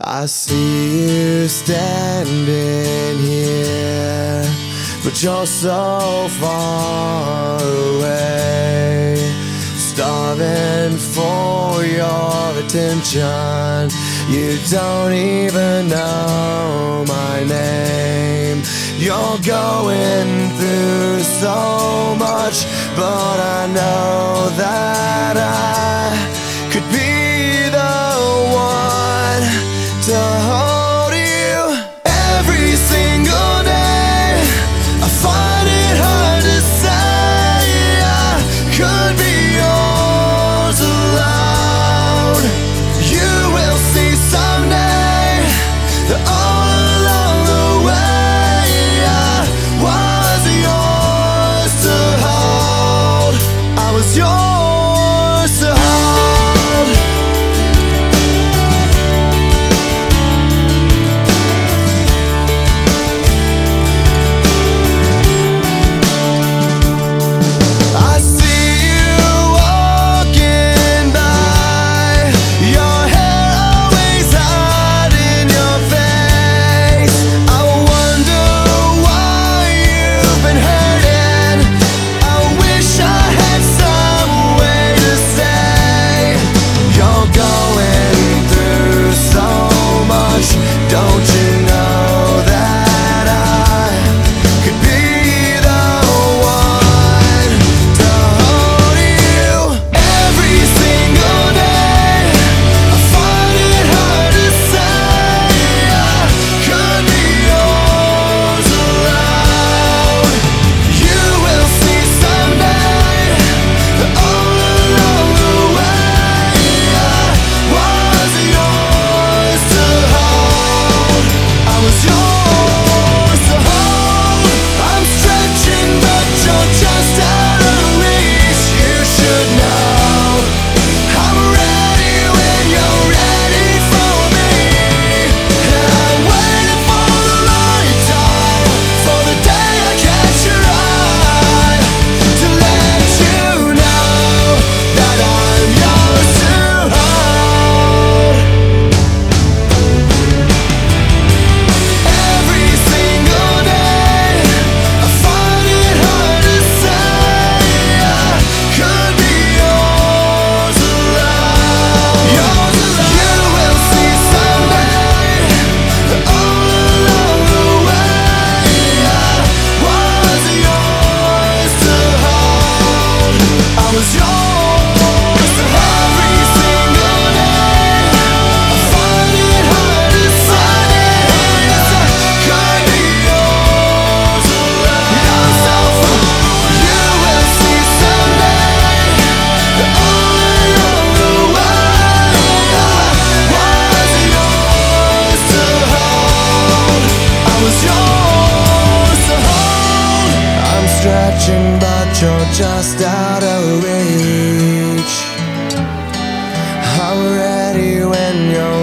I see you standing here, but you're so far away, starving for your attention. You don't even know my name. You're going through so much, but I know that I could be the one to hold you every single day. I find it hard to say I could be yours alone. You will see someday that all along the way I was yours to hold. I was yours to hold. Don't you know that I could be the one to hold you every single day? I find it hard to say I could be yours alone. You will see someday that all along the way I was yours to hold. I was yours to hold. I'm stretching, but you're just out of reach. You should know I'm ready when you're ready for me. And I'm waiting for the right time, for the day I catch your eye, to let you know that I'm yours to hold. Every single day I find it hard to say I could be yours alone. You will see someday that all along the way I was yours to hold. I was yours to hold. Every single day I find it hard to say I could be yours alone. You will see someday that all along the way I was yours to hold. I was yours to hold. I'm stretching, but you're just out of reach. I'm ready when you're